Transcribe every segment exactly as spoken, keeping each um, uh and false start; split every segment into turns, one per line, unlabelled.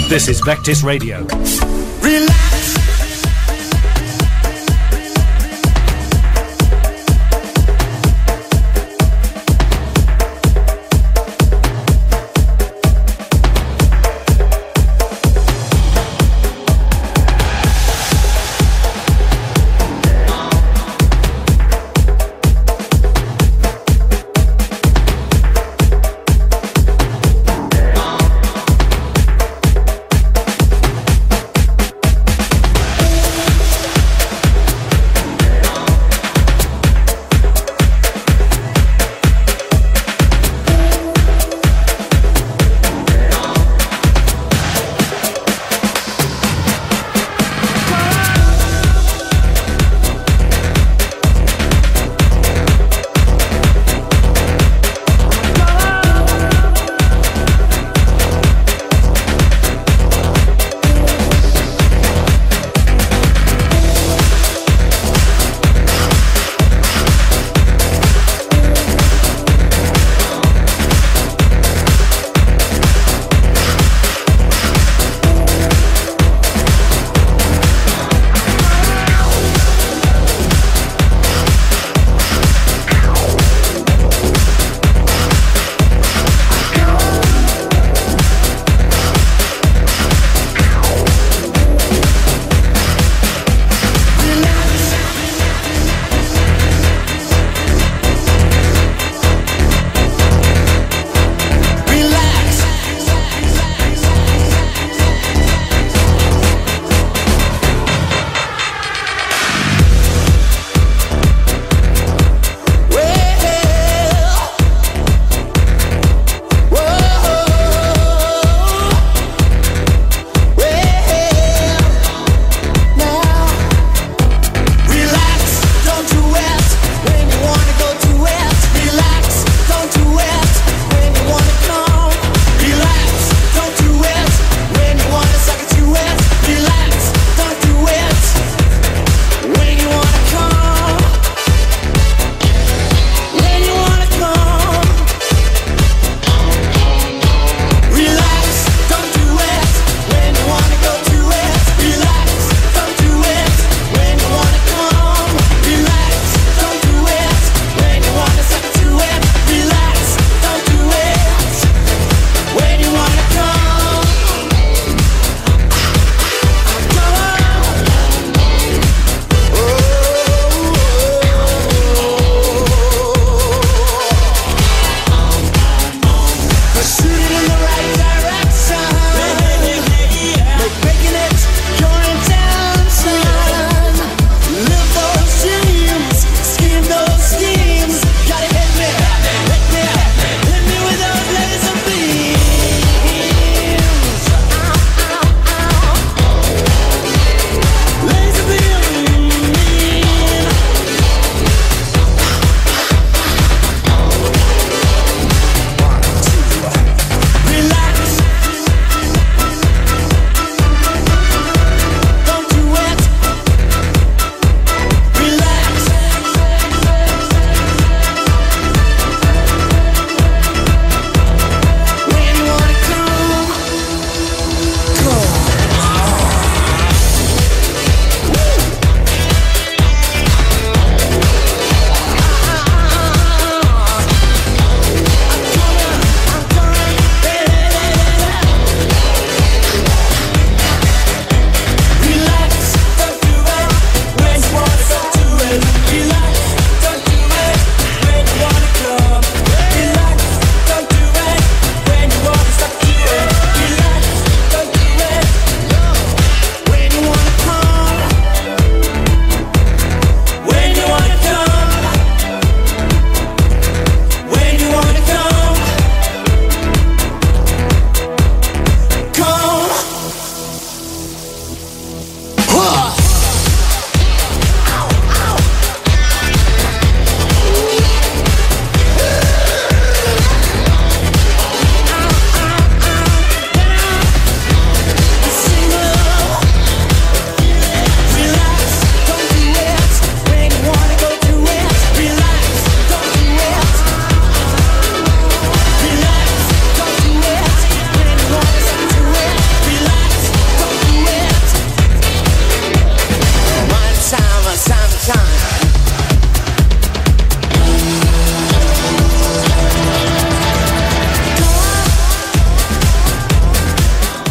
This is Vectis Radio.
Relax.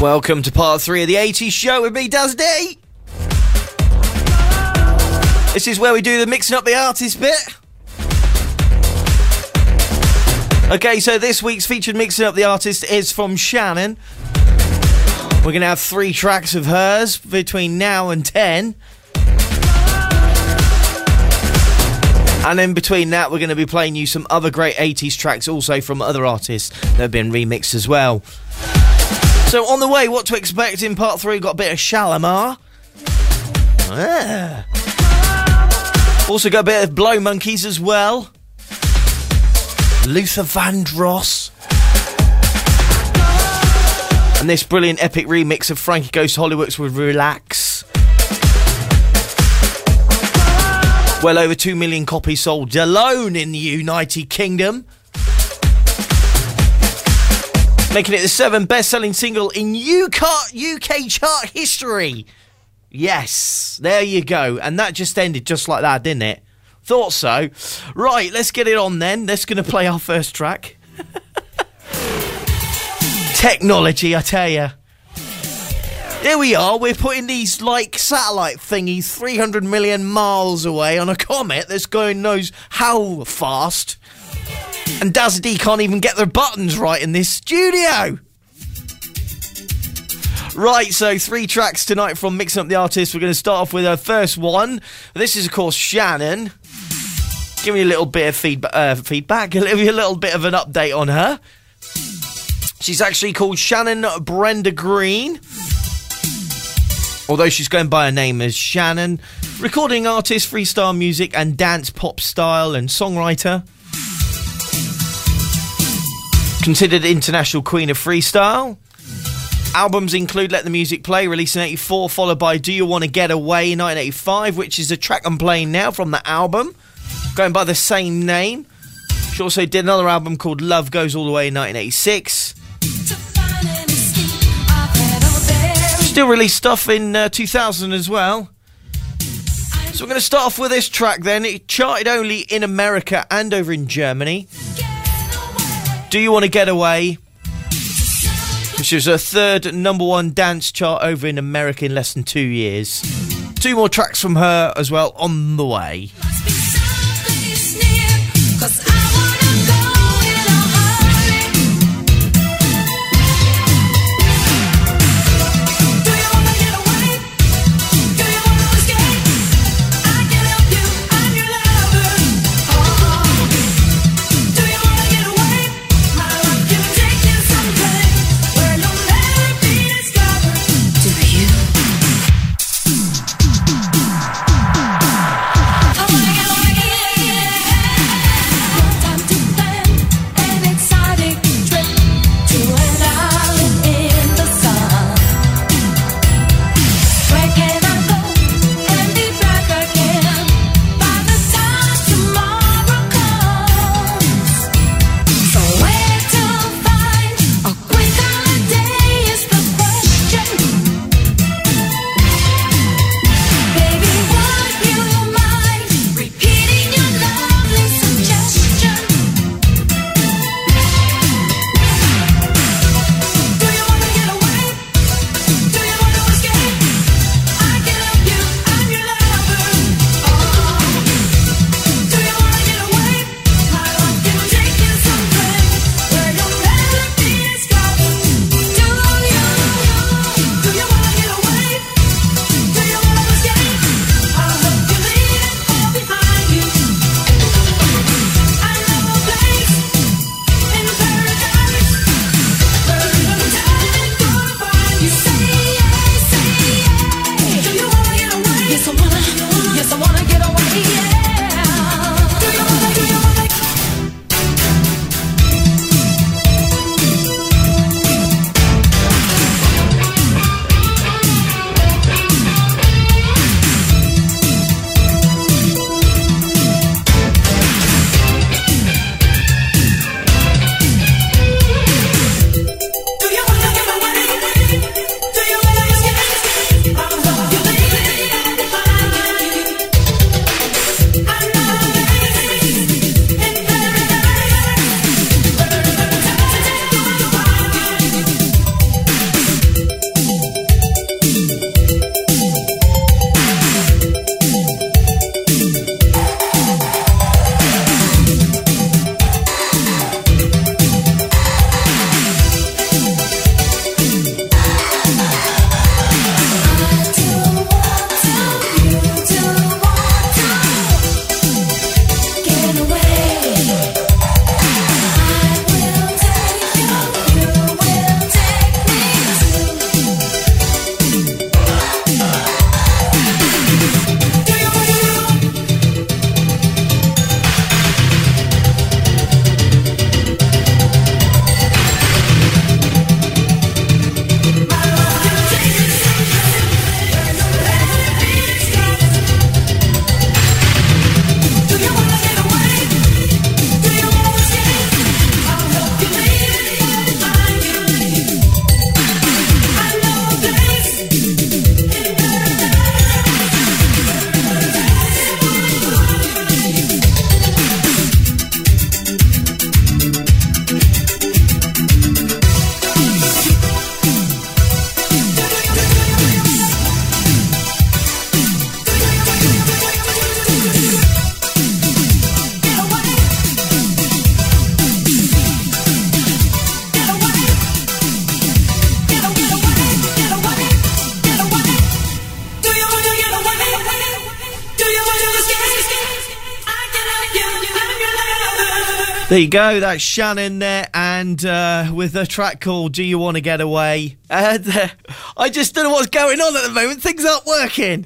Welcome to part three of the eighties show with me, Daz D. This is where we do the mixing up the artist bit. Okay, so this week's featured mixing up the artist is from Shannon. We're going to have three tracks of hers between now and ten. And in between that, we're going to be playing you some other great eighties tracks also from other artists that have been remixed as well. So on the way, what to expect in part three, got a bit of Shalamar. Ah. Also got a bit of Blow Monkeys as well. Luther Vandross. And this brilliant epic remix of Frankie Goes to Hollywood with Relax. Well over two million copies sold alone in the United Kingdom. Making it the seventh best-selling single in U K chart history. Yes, there you go. And that just ended just like that, didn't it? Thought so. Right, let's get it on then. Let's going to play our first track. Technology, I tell you. Here we are. We're putting these, like, satellite thingies three hundred million miles away on a comet that's going knows how fast. And Daz D can't even get their buttons right in this studio. Right, so three tracks tonight from Mixing Up the Artist. We're going to start off with our first one. This is, of course, Shannon. Give me a little bit of feedback. Uh, feedback. Give me a little bit of an update on her. She's actually called Shannon Brenda Green. Although she's going by her name as Shannon. Recording artist, freestyle music and dance pop style and songwriter. Considered international queen of freestyle. Albums include Let the Music Play, released in eighty-four, followed by Do You Want to Get Away in nineteen eighty-five, which is a track I'm playing now from the album, going by the same name. She also did another album called Love Goes All the Way in nineteen eighty-six. Still released stuff in uh, two thousand as well. So we're going to start off with this track then. It charted only in America and over in Germany. Do You Want to Get Away? Which was her third number one dance chart over in America in less than two years. Two more tracks from her as well on the way. There you go, that's Shannon there, and uh, with a track called Do You Want to Get Away? And uh, I just don't know what's going on at the moment, things aren't working.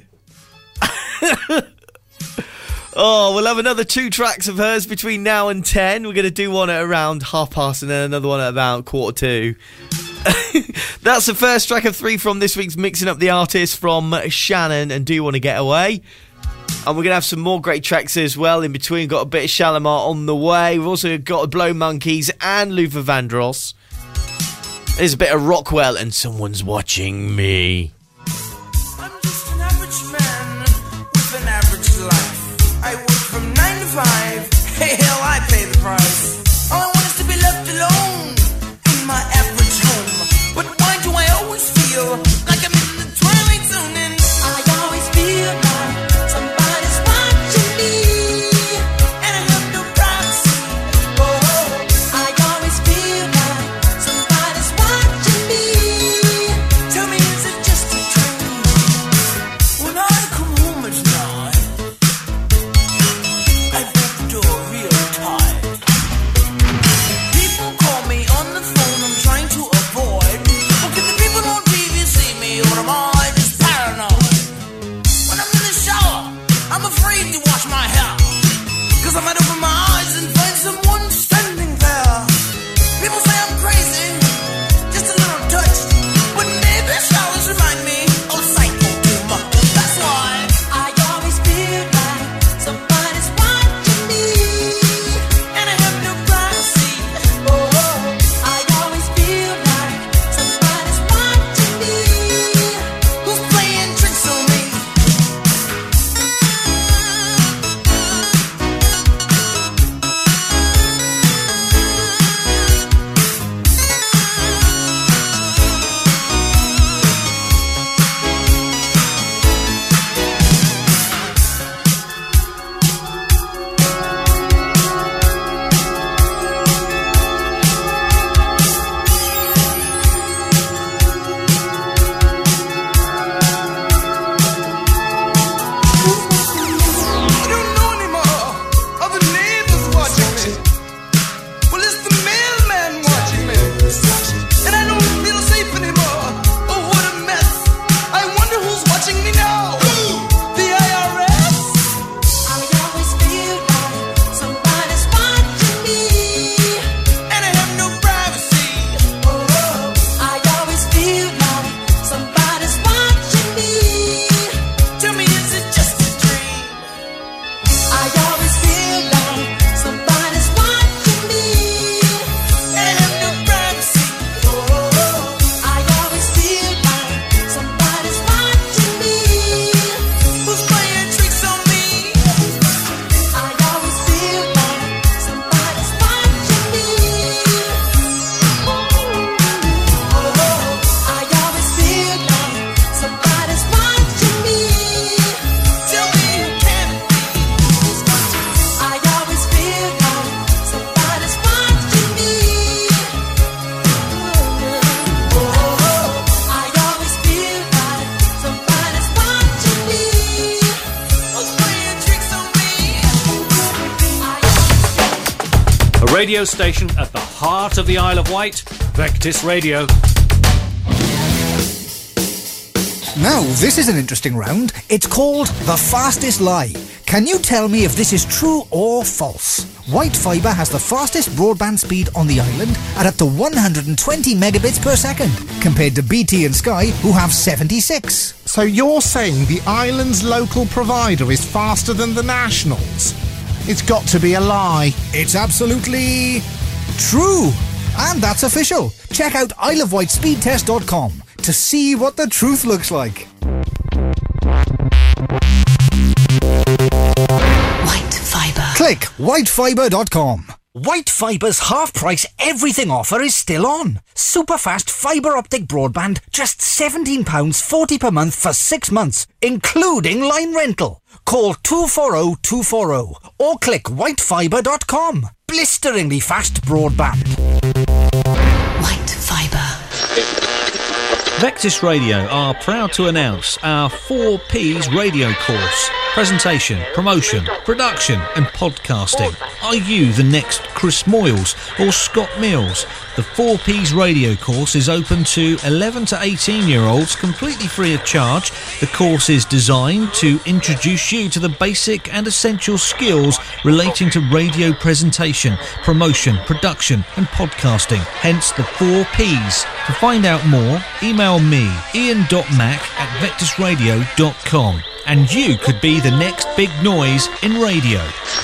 Oh, we'll have another two tracks of hers between now and ten. We're going to do one at around half past and then another one at about quarter two. That's the first track of three from this week's Mixing Up the Artists from Shannon and Do You Want to Get Away? And we're going to have some more great tracks as well in between. We've got a bit of Shalimar on the way. We've also got Blow Monkeys and Luther Vandross. There's a bit of Rockwell and Someone's Watching Me.
I'm just an average man with an average life. I work from nine to five. Hey, hell, I pay the price. All I want is to be left alone in my average home. But why do I always feel like I'm in the twilight zone? And I always feel like I might open my eyes and find someone standing there. People say I'm crazy, just a little touched, but maybe showers remind me of Psycho too much. That's why I always feel like somebody's watching me, and I have no privacy. Oh, I always feel like somebody's watching me, who's playing tricks on me.
Radio station at the heart of the Isle of Wight, Vectis Radio.
Now, this is an interesting round. It's called The Fastest Lie. Can you tell me if this is true or false? White Fibre has the fastest broadband speed on the island at up to one hundred twenty megabits per second, compared to B T and Sky, who have seventy-six.
So you're saying the island's local provider is faster than the nationals? It's got to be a lie.
It's absolutely true. And that's official. Check out isle of wight speed test dot com to see what the truth looks like.
White Fibre.
Click white fibre dot com. White Fibre's half-price everything offer is still on. Super fast fibre optic broadband, just seventeen pounds forty per month for six months, including line rental. Call two four zero two four zero or click white fibre dot com. Blisteringly fast broadband.
White Fibre.
Vectis Radio are proud to announce our four P's radio course.
presentation, promotion, production and podcasting. Are you the next Chris Moyles or Scott Mills? The four Ps radio course is open to eleven to eighteen year olds completely free of charge. The course is designed to introduce you to the basic and essential skills relating to radio presentation, promotion, production and podcasting, hence the four Ps. To find out more, email me, ian dot mac at vectis radio dot com, and you could be the next big noise in radio.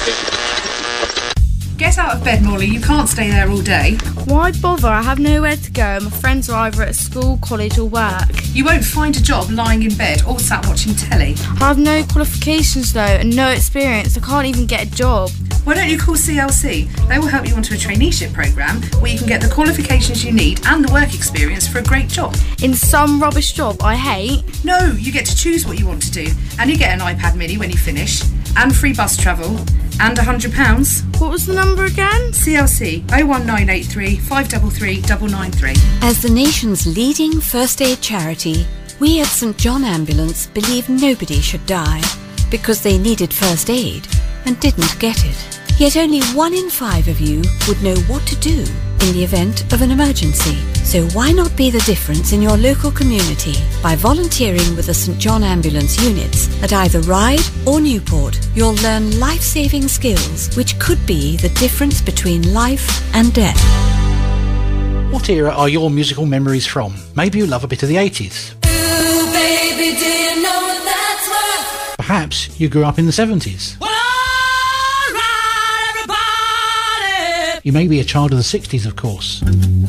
Get out of bed, Molly. You can't stay there all day.
Why bother? I have nowhere to go. My friends are either at school, college or work.
You won't find a job lying in bed or sat watching telly.
I have no qualifications though and no experience. I can't even get a job.
Why don't you call C L C? They will help you onto a traineeship programme where you can get the qualifications you need and the work experience for a great job.
In some rubbish job I hate?
No, you get to choose what you want to do, and you get an iPad mini when you finish, and free bus travel, and one hundred pounds.
What was the number again?
C L C oh one nine eight three, five three three, nine nine three.
As the nation's leading first aid charity, we at St John Ambulance believe nobody should die because they needed first aid and didn't get it. Yet only one in five of you would know what to do in the event of an emergency. So why not be the difference in your local community by volunteering with the St John Ambulance units at either Ryde or Newport? You'll learn life-saving skills which could be the difference between life and death.
What era are your musical memories from? Maybe you love a bit of the eighties.
Ooh, baby, do you know what that's worth?
Perhaps you grew up in the seventies.
Well, all right, everybody.
You may be a child of the sixties, of course.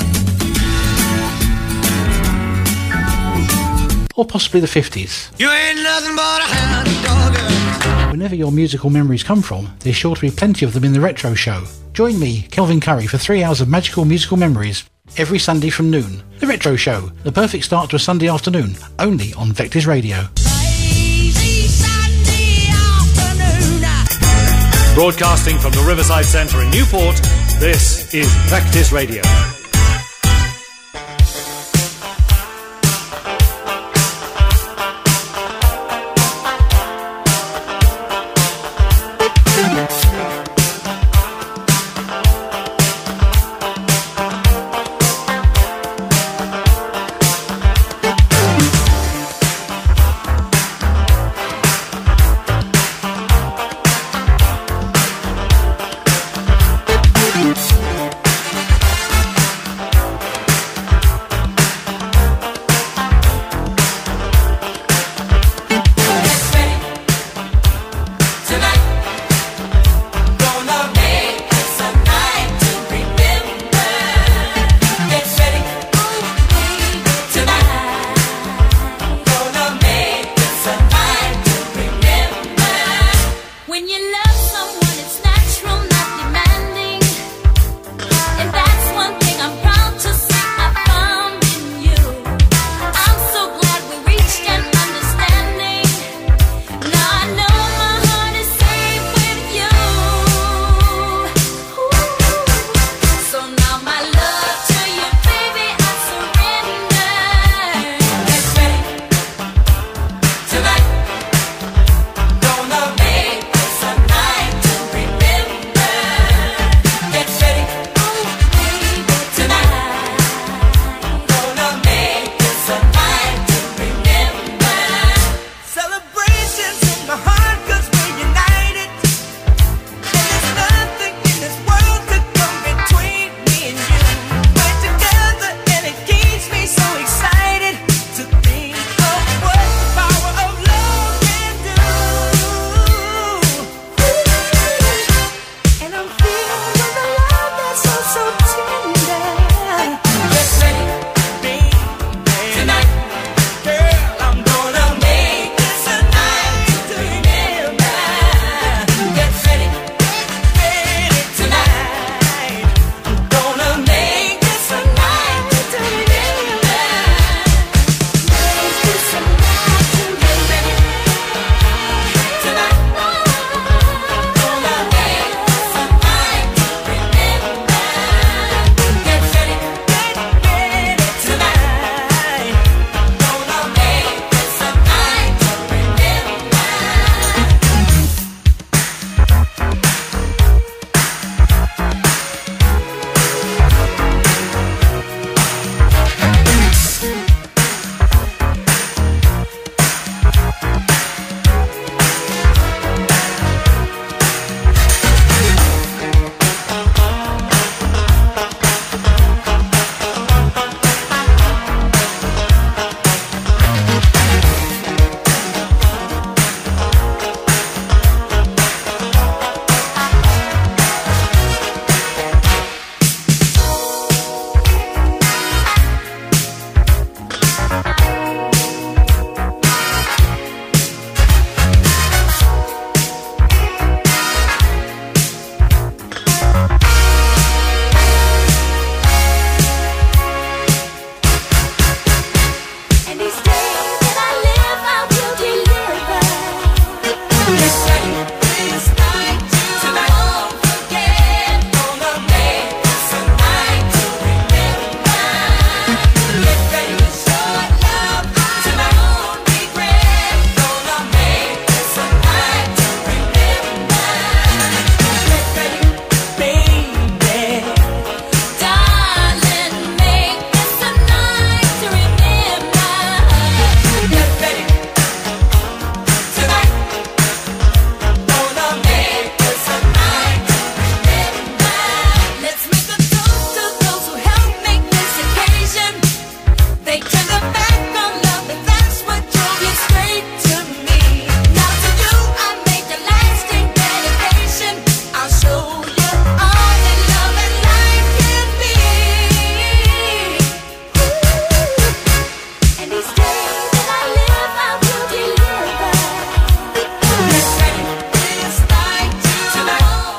Or possibly the fifties.
You ain't nothing but a hound dog.
Whenever your musical memories come from, there's sure to be plenty of them in the Retro Show. Join me, Kelvin Curry, for three hours of magical musical memories every Sunday from noon. The Retro Show, the perfect start to a Sunday afternoon, only on Vectis Radio.
Lazy Sunday afternoon.
Broadcasting from the Riverside Centre in Newport, this is Vectis Radio.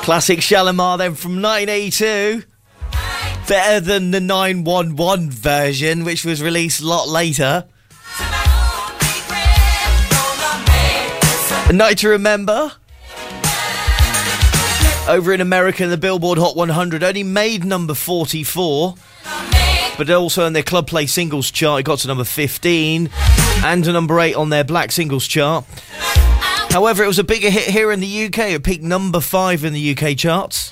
Classic Shalimar then from nineteen eighty-two. Better than the nine one one version, which was released a lot later. A Night to Remember. Over in America, the Billboard Hot one hundred only made number forty-four. But also on their Club Play singles chart, it got to number fifteen. And a number eight on their Black singles chart. However, it was a bigger hit here in the U K. It peaked number five in the U K charts.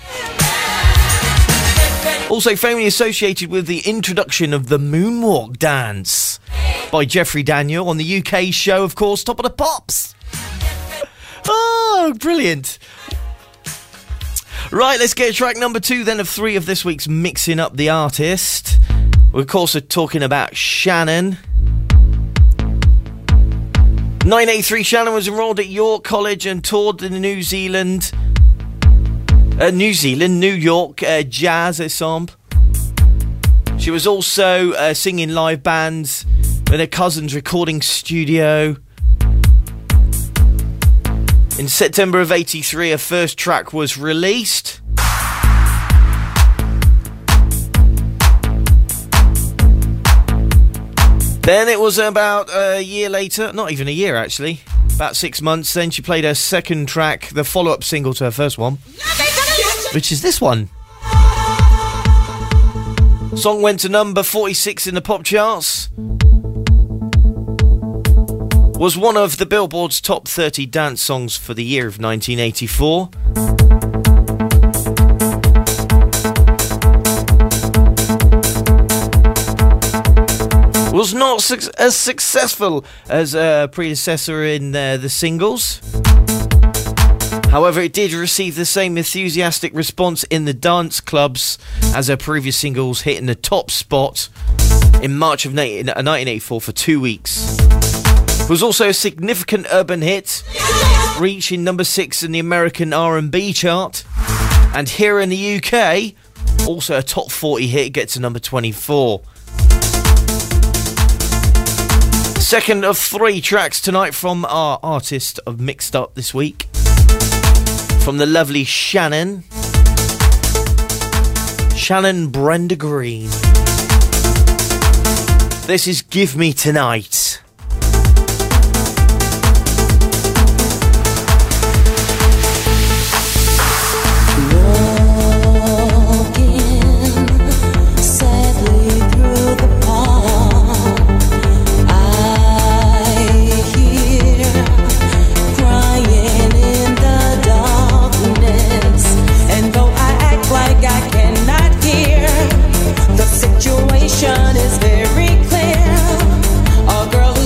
Also famously associated with the introduction of the Moonwalk Dance by Jeffrey Daniel on the U K show, of course, Top of the Pops. Oh, brilliant. Right, let's get track number two then of three of this week's Mixing Up the Artist. We're, of course, talking about Shannon. nineteen eighty-three, Shannon was enrolled at York College and toured the New Zealand, uh, New Zealand, New York uh, jazz ensemble. She was also uh, singing live bands in her cousin's recording studio. In September of eighty-three, her first track was released. Then it was about a year later, not even a year actually, about six months, then she played her second track, the follow-up single to her first one, which is this one. Song went to number forty-six in the pop charts. Was one of the Billboard's top thirty dance songs for the year of nineteen eighty-four. Was not su- as successful as a predecessor in uh, the singles. However, it did receive the same enthusiastic response in the dance clubs as her previous singles, hitting the top spot in March of nineteen eighty-four for two weeks. It was also a significant urban hit, reaching number six in the American R and B chart. And here in the U K, also a top forty hit, gets to number twenty-four. Second of three tracks tonight from our artist of Mixed Up this week. From the lovely Shannon. Shannon Brenda Green. This is Give Me Tonight.
Is very clear. A girl who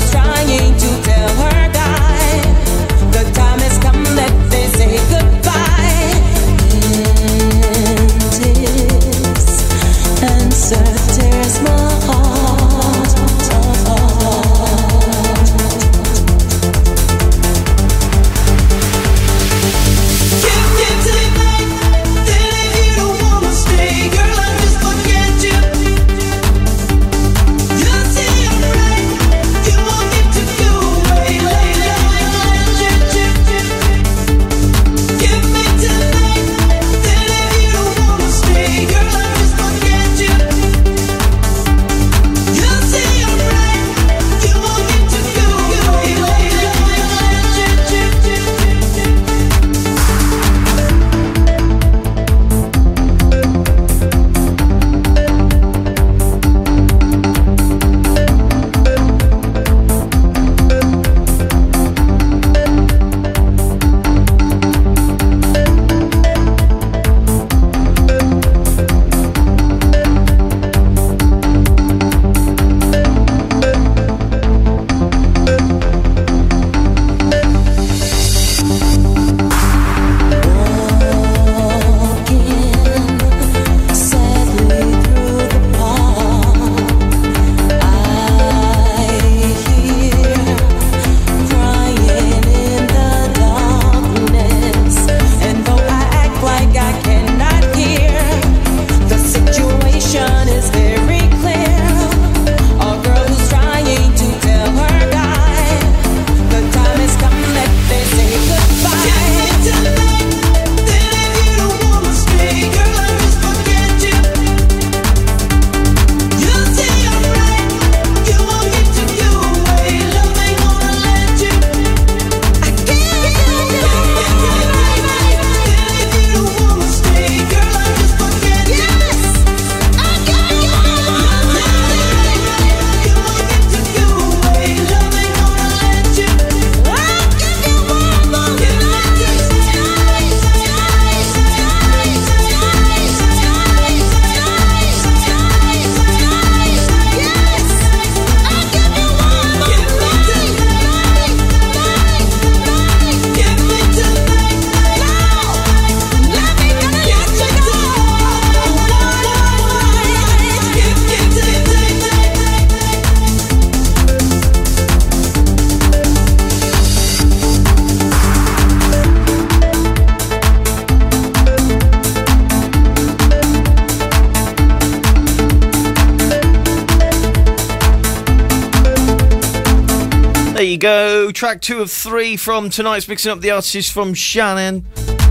There you go, track two of three from tonight's Mixing Up the Artists from Shannon.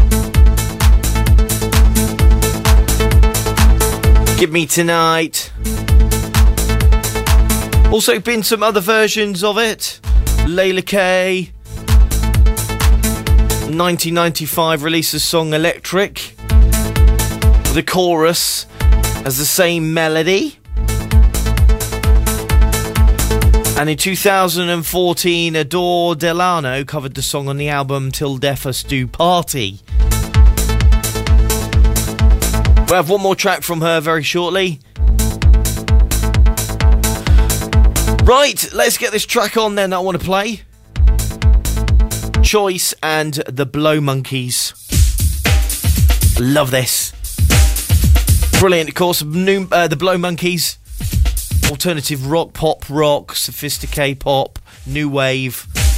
Give Me Tonight. Also been some other versions of it. Layla K. nineteen ninety-five released the song Electric. The chorus has the same melody. And in two thousand fourteen, Adore Delano covered the song on the album Till Death Us Do Party. We'll have one more track from her very shortly. Right, let's get this track on then that I want to play. Choice and the Blow Monkeys. Love this. Brilliant, of course. New, uh, the Blow Monkeys. Alternative rock, pop rock, sophisticated pop, new wave.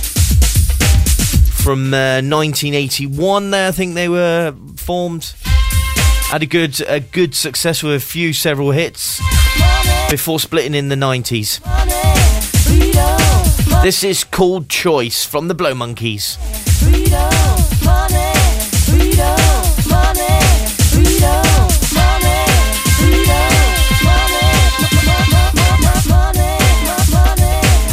From uh, nineteen eighty-one there, I think they were formed. Had a good, a good success with a few, several hits before splitting in the nineties. This is called Choice from the Blow Monkeys.
Freedom, money, freedom, money, freedom, money, freedom, money, money, money.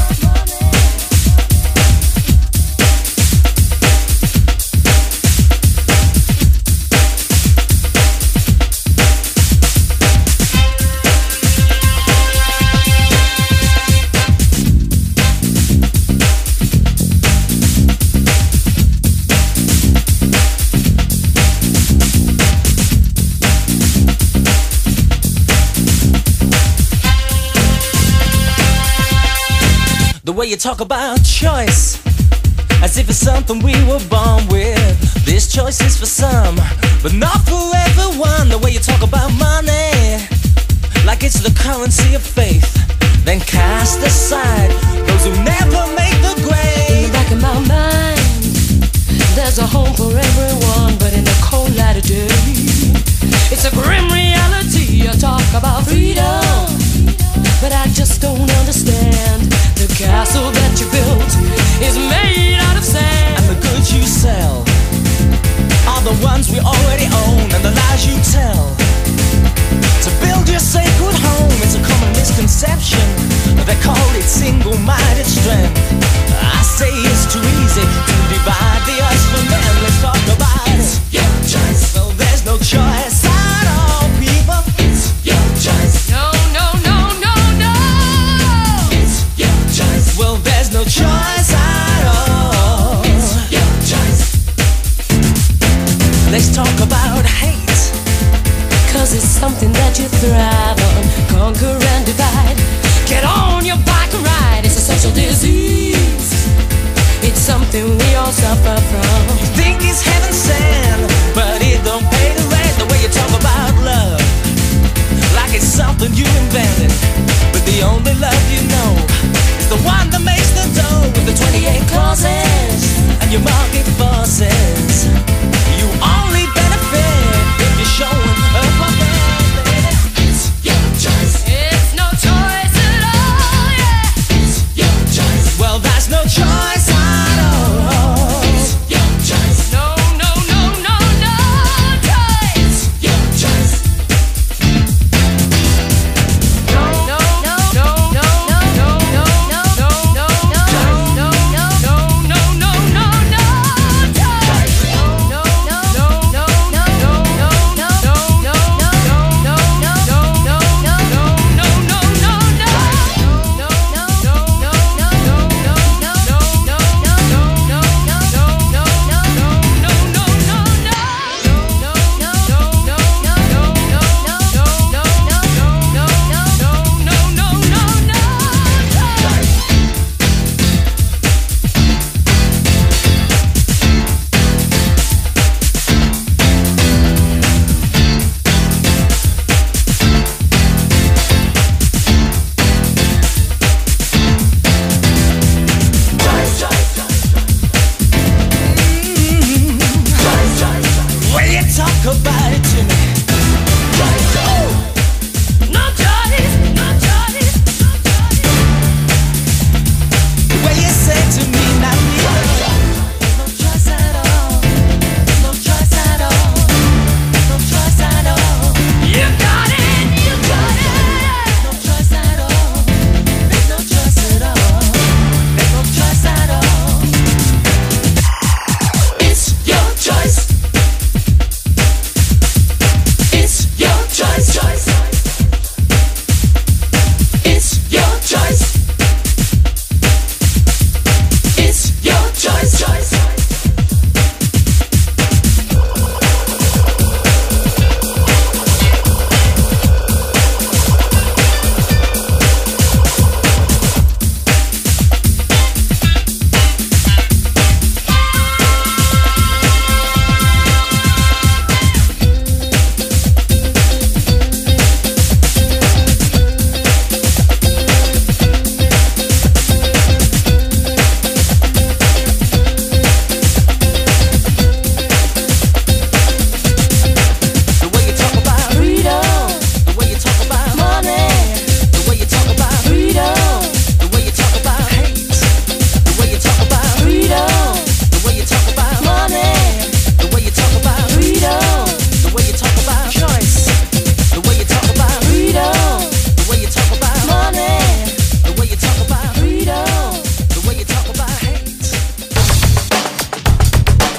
The way you talk about choice, as if it's something we were born with. This choice is for some, but not for everyone. The way you talk about money, like it's the currency of faith, then cast aside those who never make the grade.
In the back of my mind, there's a home for everyone, but in the cold light of day, it's a grim reality. I talk about freedom, but I just don't understand. The castle that you built is made out of sand,
and the goods you sell are the ones we already own, and the lies you tell to build your sacred home. It's a common misconception, they call it single-minded strength. I say it's too easy to divide the us from them. Let's talk about it's it. Your choice. Well, there's no choice at all, people. It's your choice.
No, no, no, no, no.
It's your choice. Well, there's no choice at all. It's your choice. Let's talk about hate,
cause it's something that you thrive on. Conquer and divide. Get on your bike and ride. It's a social disease.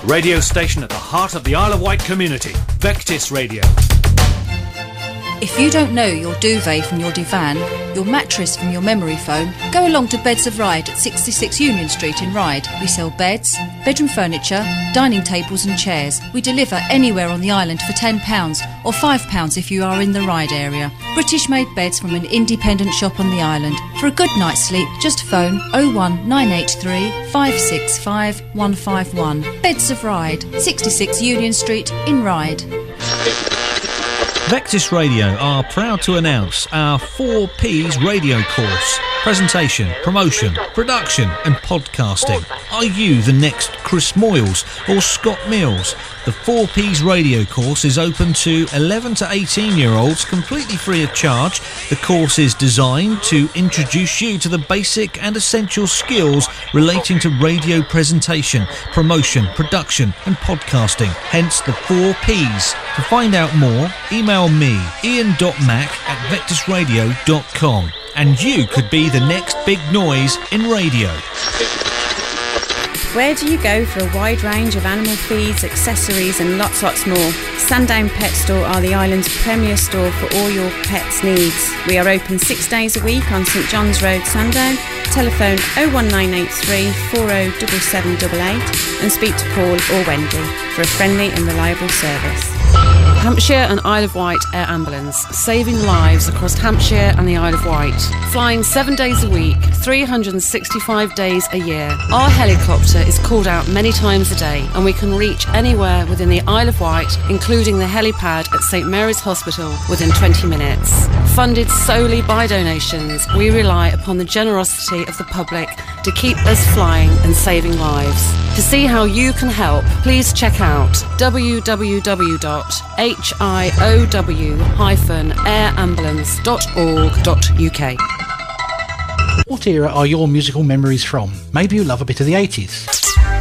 Radio station at the heart of the Isle of Wight community. Vectis Radio.
If you don't know your duvet from your divan, your mattress from your memory foam, go along to Beds of Ryde at sixty-six Union Street in Ryde. We sell beds, bedroom furniture, dining tables and chairs. We deliver anywhere on the island for ten pounds or five pounds if you are in the Ryde area. British-made beds from an independent shop on the island. For a good night's sleep, just phone oh one nine eight three, five six five, one five one. Beds of Ryde, sixty-six Union Street in Ryde.
Vectis Radio are proud to announce our four P's radio course. Presentation, promotion, production and podcasting. Are you the next Chris Moyles or Scott Mills? The four P's radio course is open to eleven to eighteen year olds completely free of charge. The course is designed to introduce you to the basic and essential skills relating to radio presentation, promotion, production and podcasting. Hence the four P's. To find out more, email me, ian dot mac at vectis radio dot com. And you could be the next big noise in radio.
Where do you go for a wide range of animal feeds, accessories and lots lots more? Sandown Pet Store are the island's premier store for all your pets' needs. We are open six days a week on St John's Road, Sandown. Telephone oh one nine eight three, four oh seven seven eight eight and speak to Paul or Wendy for a friendly and reliable service.
Hampshire and Isle of Wight Air Ambulance, saving lives across Hampshire and the Isle of Wight. Flying seven days a week, three hundred sixty-five days a year. Our helicopter is called out many times a day and we can reach anywhere within the Isle of Wight, including the helipad at St Mary's Hospital, within twenty minutes. Funded solely by donations, we rely upon the generosity of the public to keep us flying and saving lives. To see how you can help, please check out w w w dot h i o w dash air ambulance dot org dot u k.
What era are your musical memories from? Maybe you love a bit of the eighties.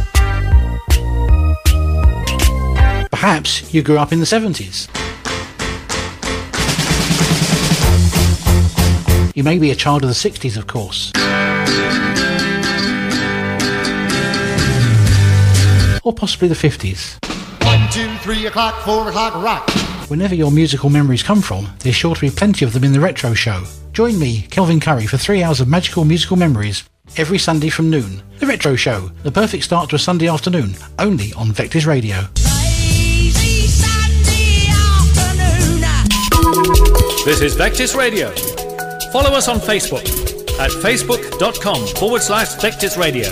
Perhaps you grew up in the seventies. You may be a child of the sixties, of course. Or possibly the fifties.
One, two, three o'clock, four o'clock, rock.
Whenever your musical memories come from, there's sure to be plenty of them in the Retro Show. Join me, Kelvin Curry, for three hours of magical musical memories every Sunday from noon. The Retro Show, the perfect start to a Sunday afternoon, only on Vectis Radio.
This is Vectis Radio. Follow us on Facebook at facebook.com forward slash Vectis Radio.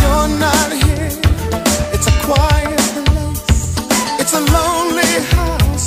It's a lonely house.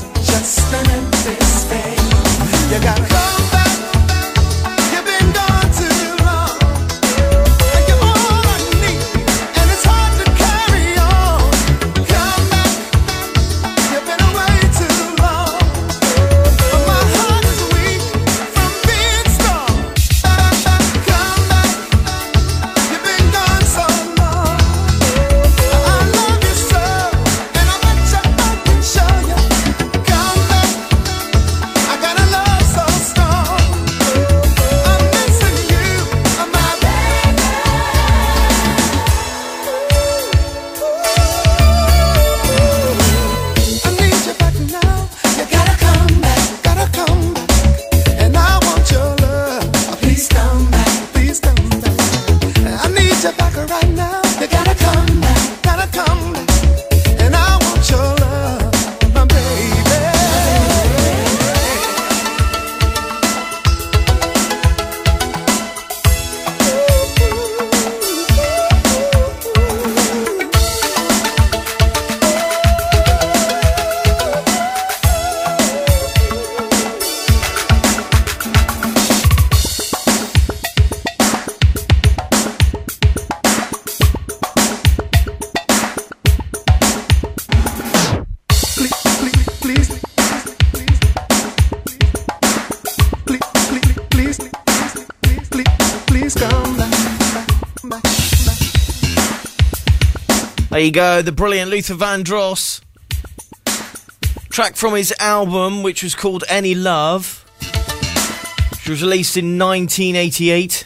There you go, the brilliant Luther Vandross. Track from his album, which was called Any Love, which was released in nineteen eighty-eight.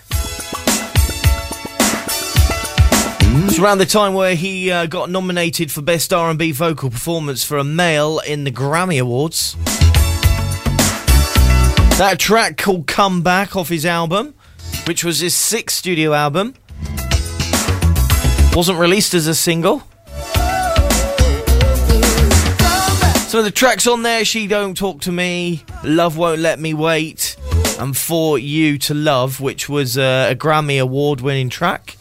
It's around the time where he uh, got nominated for Best R and B Vocal Performance for a Male in the Grammy Awards. That track called Come Back off his album, which was his sixth studio album. Wasn't released as a single. Some of the tracks on there: She Don't Talk to Me, Love Won't Let Me Wait, and For You to Love, which was uh, a Grammy Award winning track.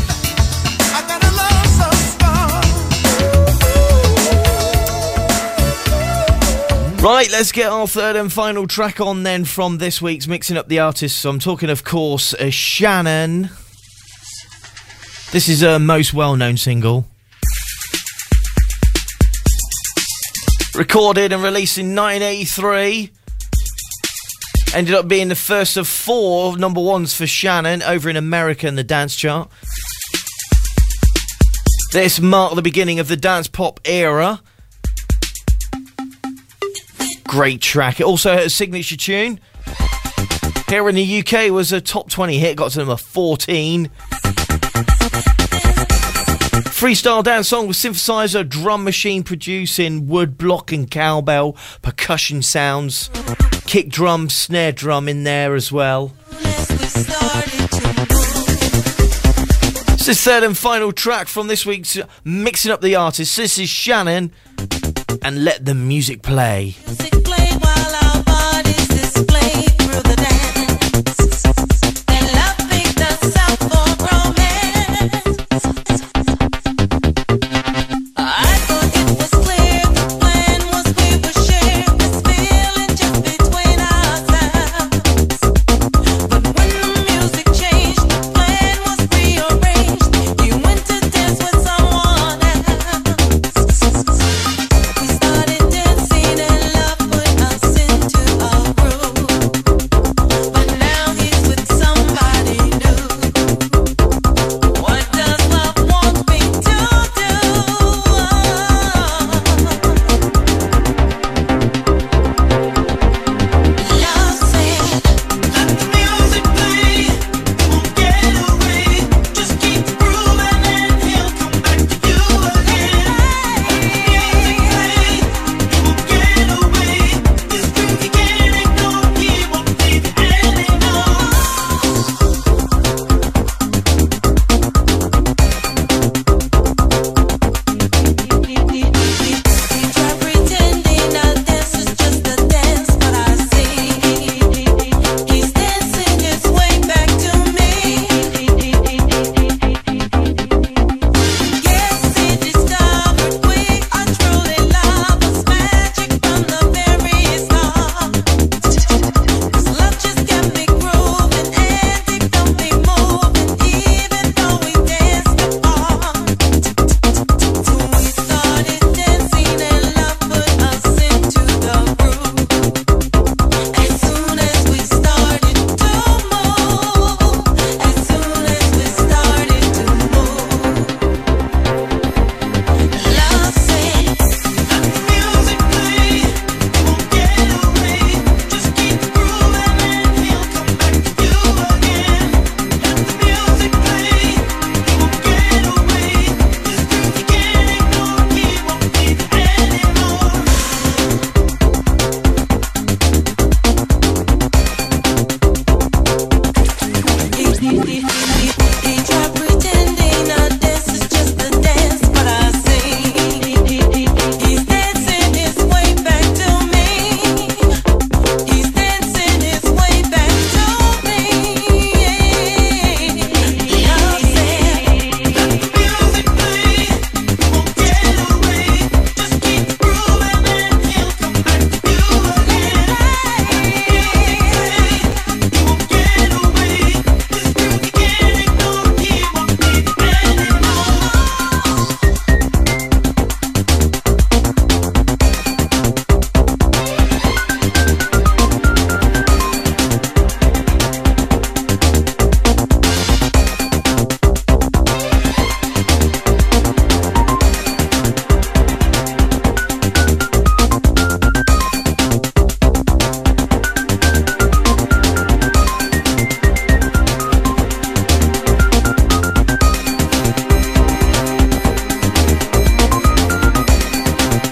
Right, let's get our third and final track on then from this week's Mixing Up the Artists. So I'm talking, of course, uh, Shannon. This is her most well-known single. Recorded and released in nineteen eighty-three. Ended up being the first of four number ones for Shannon over in America in the dance chart. This marked the beginning of the dance pop era. Great track. It also had a signature tune. Here in the U K, it was a top twenty hit, got to number fourteen. Freestyle dance song with synthesizer, drum machine producing wood block and cowbell, percussion sounds, kick drum, snare drum in there as well. It's the third and final track from this week's Mixing Up the Artists. This is Shannon and Let the Music Play.
Started dancing and love.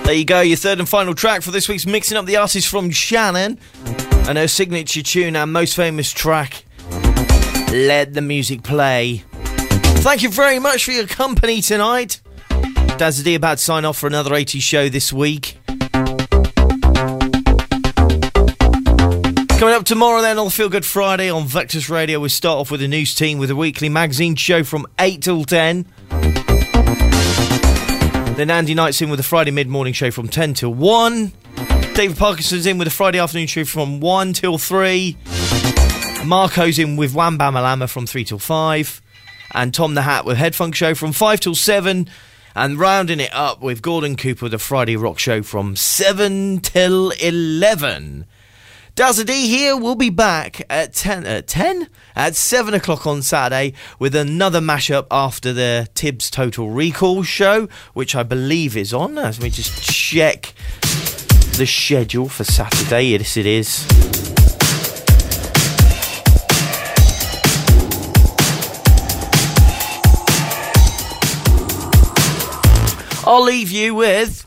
There you go, your third and final track for this week's Mixing Up the Artists from Shannon. And her signature tune, our most famous track, Let the Music Play. Thank you very much for your company tonight. Dazza D about to sign off for another eighties show this week. Coming up tomorrow then on Feel Good Friday on Vectis Radio, we'll start off with a news team with a weekly magazine show from eight till ten. Then Andy Knight's in with a Friday mid-morning show from ten till one. David Parkinson's in with a Friday afternoon show from one till three. Marco's in with Wham Bam Alama from three till five. And Tom the Hat with Head Funk Show from five till seven. And rounding it up with Gordon Cooper with a Friday Rock Show from seven till eleven. Dazza D here. We'll be back at ten, at ten? At seven o'clock on Saturday with another mashup after the Tibbs Total Recall show, which I believe is on. Let me just check the schedule for Saturday. Yes, it is. I'll leave you with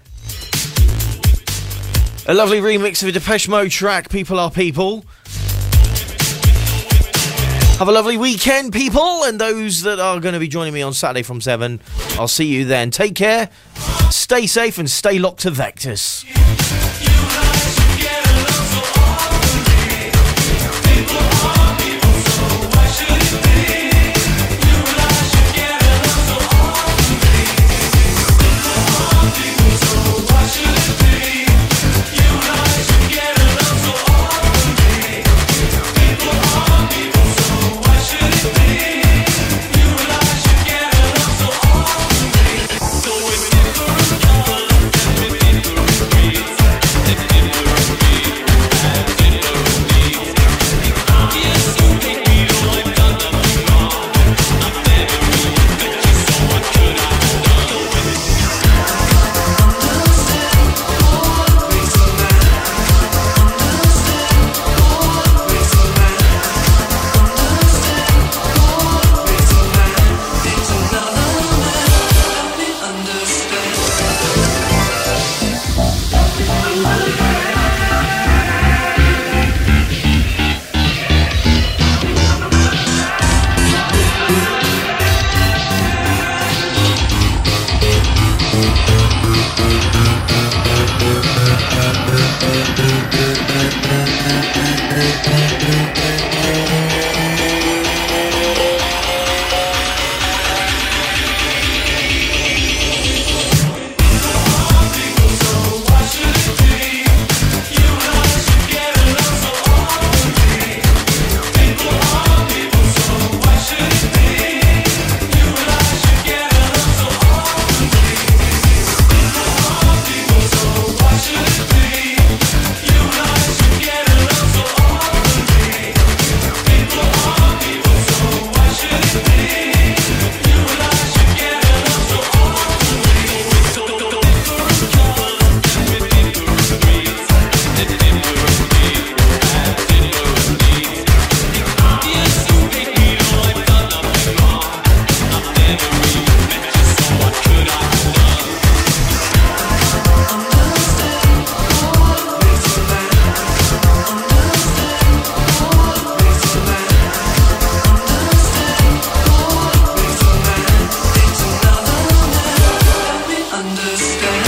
a lovely remix of a Depeche Mode track, People Are People. Have a lovely weekend, people, and those that are going to be joining me on Saturday from seven, I'll see you then. Take care, stay safe, and stay locked to Vectis.
Understand.